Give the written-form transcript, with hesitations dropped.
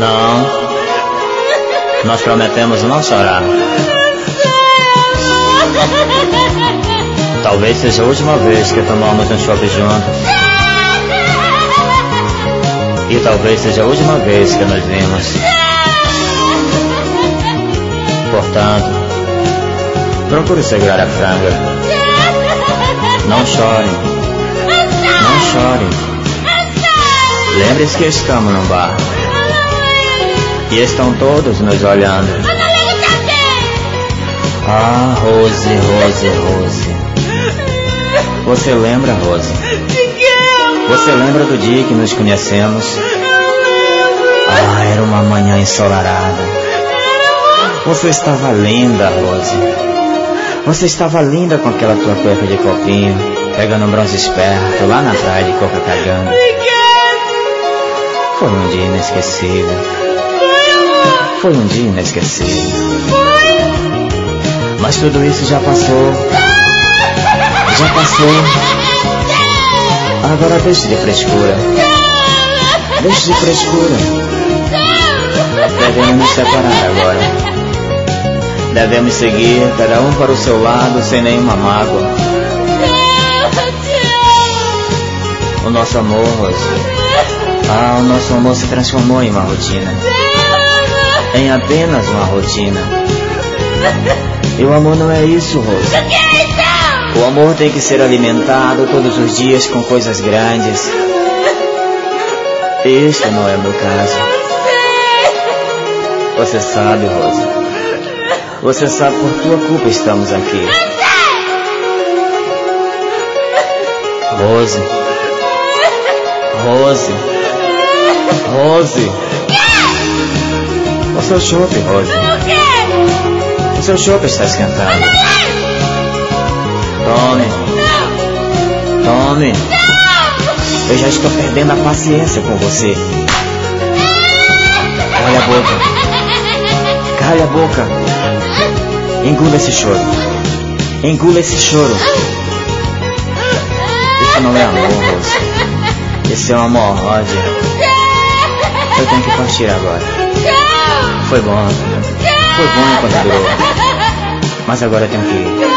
Não. Nós prometemos não chorar. Talvez seja a última vez que tomamos um chopp juntos. E talvez seja a última vez que nos vimos. Portanto, procure segurar a franga. Não chore. Não chore. Lembre-se que estamos num bar. E estão todos nos olhando. Ah, Rose, Rose, Rose. Você lembra, Rose? Você lembra do dia que nos conhecemos? Ah, era uma manhã ensolarada. Você estava linda, Rose. Você estava linda com aquela tua cueca de copinho, pegando um bronze esperto lá na praia de Copacabana. Foi um dia inesquecível. Foi um dia inesquecível. Mas tudo isso já passou. Já passou. Agora deixe de frescura. Deixe de frescura. Devemos nos separar agora. Devemos seguir, cada um para o seu lado, sem nenhuma mágoa. O nosso amor, Rose. Ah, o nosso amor se transformou em uma rotina. Em apenas uma rotina. E o amor não é isso, Rose. O amor tem que ser alimentado todos os dias com coisas grandes. Este não é o meu caso. Você sabe, Rose. Você sabe, por tua culpa estamos aqui. Rose. Rose. Rose. O seu chopp, Rose. O seu chopp está esquentado. Tome. Tome. Eu já estou perdendo a paciência com você. Cala a boca. Cala a boca. Engula esse choro. Engula esse choro. Isso não é amor, Rose. Esse é um amor, Roger. Eu tenho que partir agora. Foi bom. Foi bom enquanto durou. Mas agora eu tenho que ir.